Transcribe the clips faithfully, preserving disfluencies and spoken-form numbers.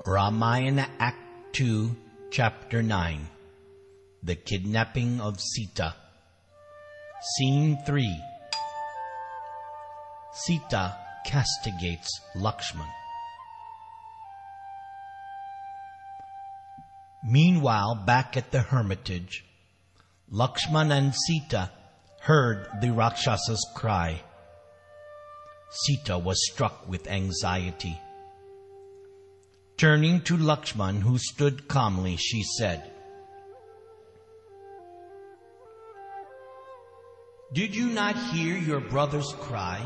Ramayana Act two, Chapter nine. The Kidnapping of Sita. Scene three. Sita castigates Lakshman. Meanwhile, back at the hermitage, Lakshman and Sita heard the Rakshasa's cry. Sita was struck with anxiety. Turning to Lakshman, who stood calmly, she said, "Did you not hear your brother's cry?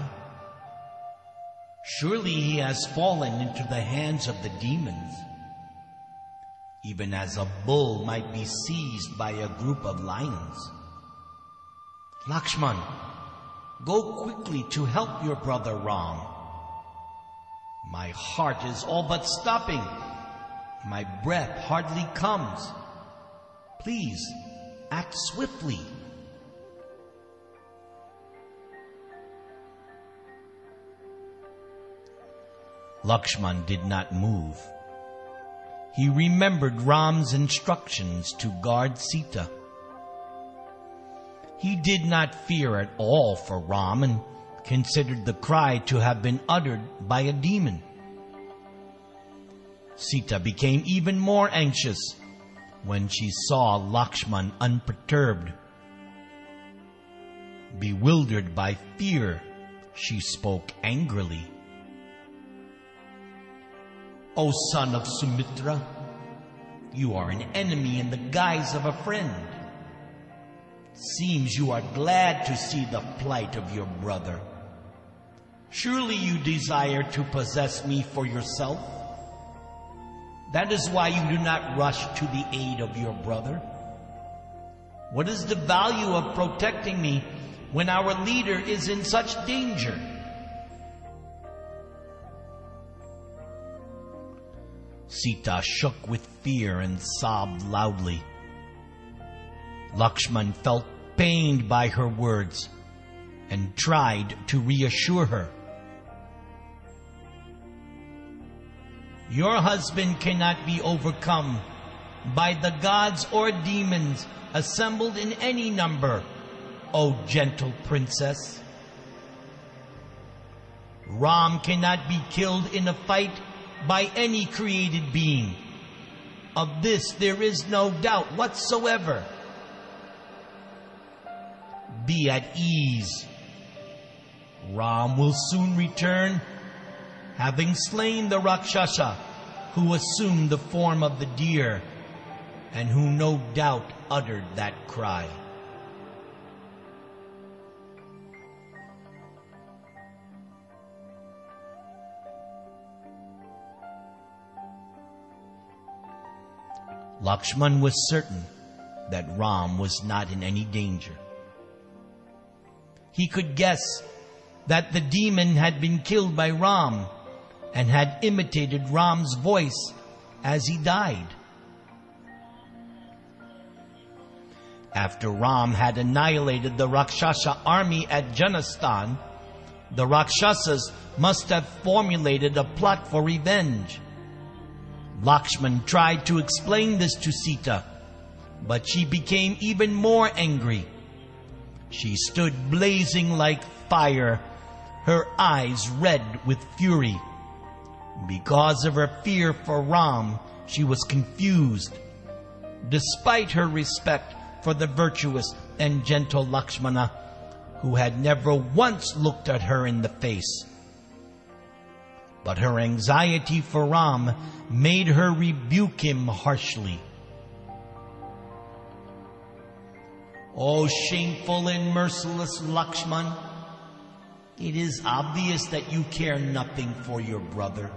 Surely he has fallen into the hands of the demons, even as a bull might be seized by a group of lions. Lakshman, go quickly to help your brother Ram. My heart is all but stopping. My breath hardly comes. Please, act swiftly." Lakshman did not move. He remembered Ram's instructions to guard Sita. He did not fear at all for Ram and considered the cry to have been uttered by a demon. Sita became even more anxious when she saw Lakshman unperturbed. Bewildered by fear, she spoke angrily. "O son of Sumitra, you are an enemy in the guise of a friend. Seems you are glad to see the plight of your brother. Surely you desire to possess me for yourself? That is why you do not rush to the aid of your brother. What is the value of protecting me when our leader is in such danger?" Sita shook with fear and sobbed loudly. Lakshman felt pained by her words and tried to reassure her. "Your husband cannot be overcome by the gods or demons assembled in any number, O gentle princess. Ram cannot be killed in a fight by any created being. Of this there is no doubt whatsoever. Be at ease. Ram will soon return, having slain the Rakshasa who assumed the form of the deer and who no doubt uttered that cry." Lakshman was certain that Ram was not in any danger. He could guess that the demon had been killed by Ram and had imitated Ram's voice as he died. After Ram had annihilated the Rakshasa army at Janastan, the Rakshasas must have formulated a plot for revenge. Lakshman tried to explain this to Sita, but she became even more angry. She stood blazing like fire, her eyes red with fury. Because of her fear for Ram, she was confused. Despite her respect for the virtuous and gentle Lakshmana, who had never once looked at her in the face. But her anxiety for Ram made her rebuke him harshly. "O shameful and merciless Lakshman, it is obvious that you care nothing for your brother.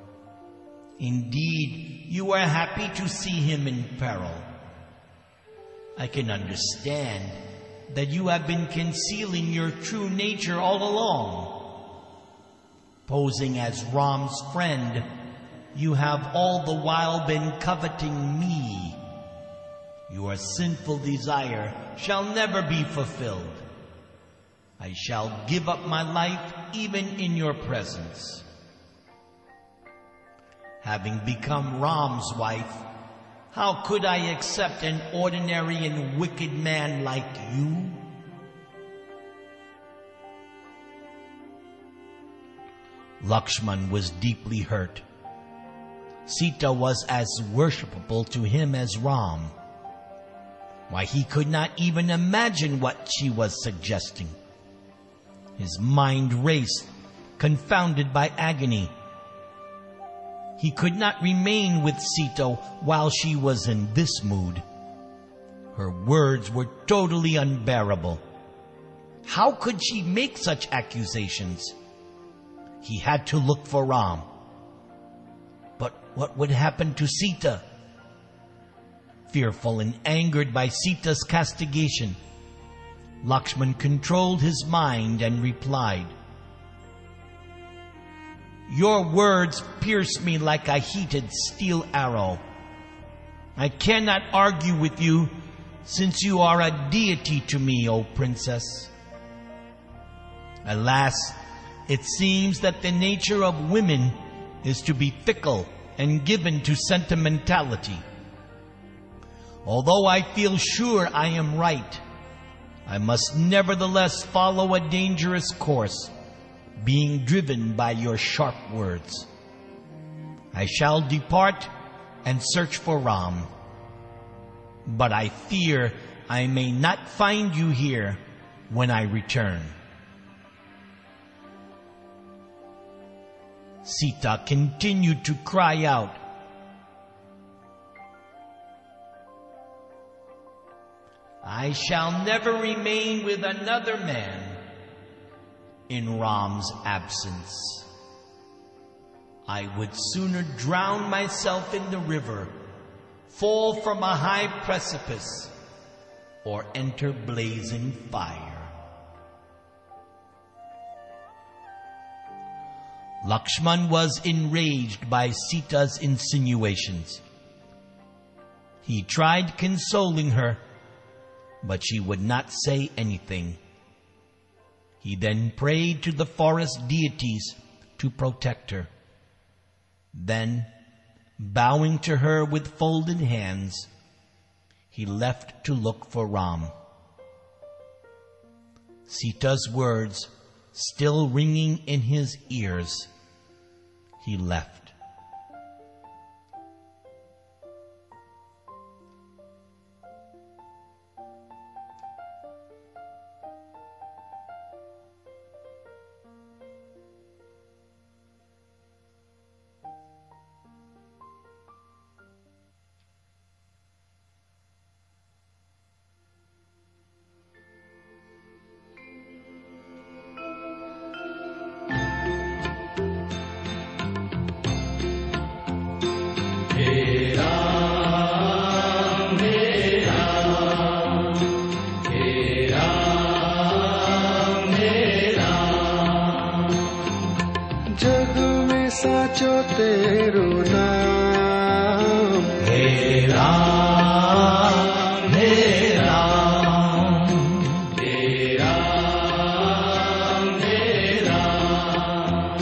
Indeed, you are happy to see him in peril. I can understand that you have been concealing your true nature all along. Posing as Ram's friend, you have all the while been coveting me. Your sinful desire shall never be fulfilled. I shall give up my life even in your presence." Having become Ram's wife, how could I accept an ordinary and wicked man like you? Lakshman was deeply hurt. Sita was as worshipable to him as Ram. Why, he could not even imagine what she was suggesting. His mind raced, confounded by agony. He could not remain with Sita while she was in this mood. Her words were totally unbearable. How could she make such accusations? He had to look for Ram. But what would happen to Sita? Fearful and angered by Sita's castigation, Lakshman controlled his mind and replied, "Your words pierce me like a heated steel arrow. I cannot argue with you, since you are a deity to me, O princess. Alas, it seems that the nature of women is to be fickle and given to sentimentality. Although I feel sure I am right, I must nevertheless follow a dangerous course, being driven by your sharp words. I shall depart and search for Ram, but I fear I may not find you here when I return." Sita continued to cry out, "I shall never remain with another man in Ram's absence. I would sooner drown myself in the river, fall from a high precipice, or enter blazing fire." Lakshman was enraged by Sita's insinuations. He tried consoling her, but she would not say anything. He then prayed to the forest deities to protect her. Then, bowing to her with folded hands, he left to look for Ram. Sita's words still ringing in his ears, he left. साचो तेरो नाम हे राम हे राम हे राम हे राम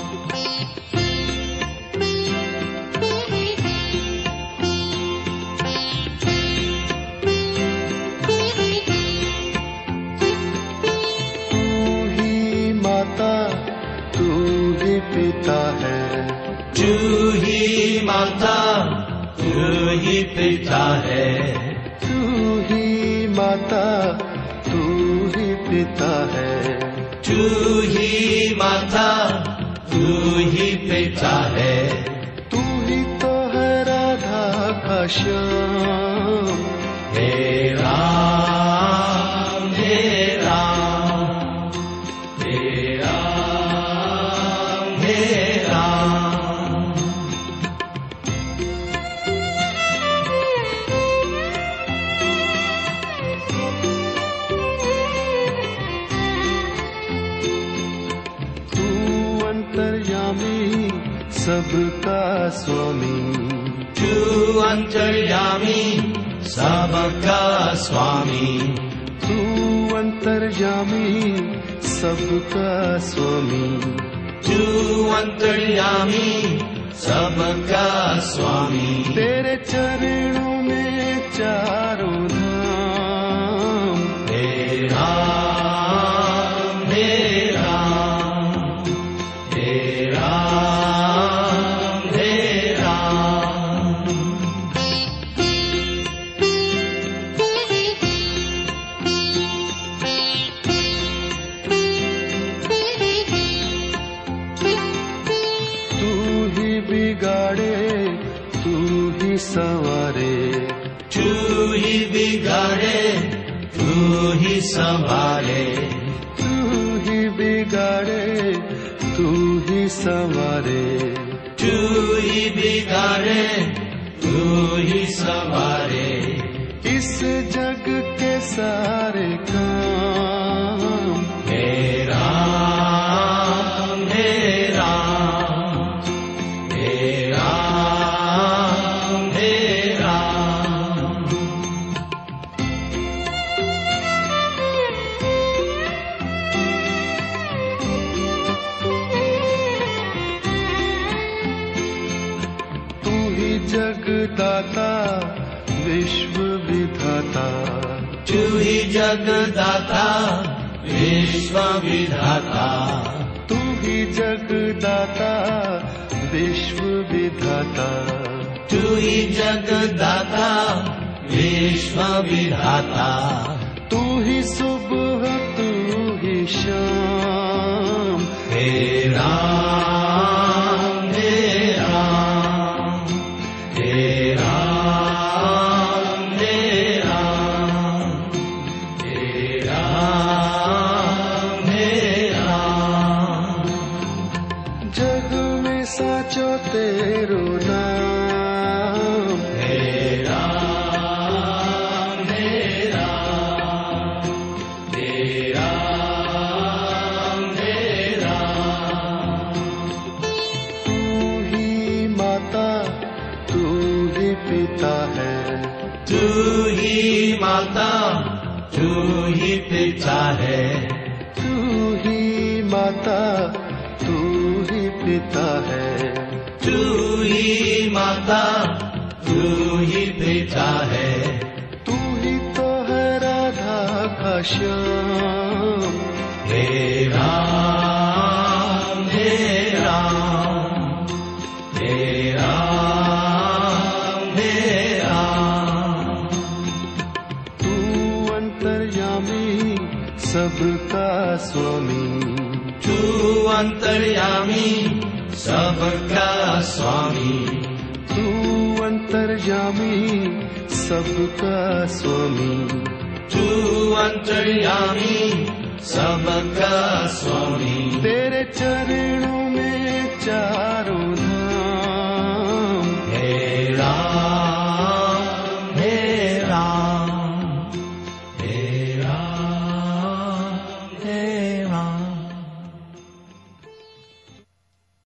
तू ही माता तू ही पिता है तू ही माता तू ही पिता है तू ही माता तू ही पिता है तू ही माता तू ही पिता है तू ही तो है राधा का श्याम हे राम हे राम हे राम हे राम तू अंतर्यामी सबका स्वामी तू अंतर्यामी सबका स्वामी तू अंतर्यामी सबका स्वामी तू अंतर्यामी सबका स्वामी। तेरे चरणों में चारों धाम। हे राम हे राम हे राम हे राम। तू ही बिगाड़े तू ही संवारे। तू ही बिगाड़े तू ही संवारे। तू ही बिगाड़े तू ही संवारे। तू ही बिगाड़े तू ही संवारे। इस जग के सारे काम। हे राम हे राम हे राम हे राम। तू ही जगदाता विश्व विधाता। तू ही जगदाता विश्व विधाता। तू ही जगदाता विश्व विधाता। तू ही जगदाता विश्व विधाता। तू ही सुबह तू ही शाम। हे राम हे राम हे राम हे राम हे राम हे राम। जग में साचो तेरो नाम। हे राम हे राम हे राम हे राम। तू ही माता तू ही पिता है। तू ही माता तू ही पिता है। तू ही माता तू ही पिता है। तू ही माता तू ही पिता है। तू ही तो है राधा का श्याम। हे राम हे राम हे राम हे राम। तू अंतर्यामी सबका स्वामी। तू अंतर्यामी सबका स्वामी। तू अंतर्यामी सबका स्वामी। तू अंतर्यामी सबका स्वामी। तेरे चरणों में चारों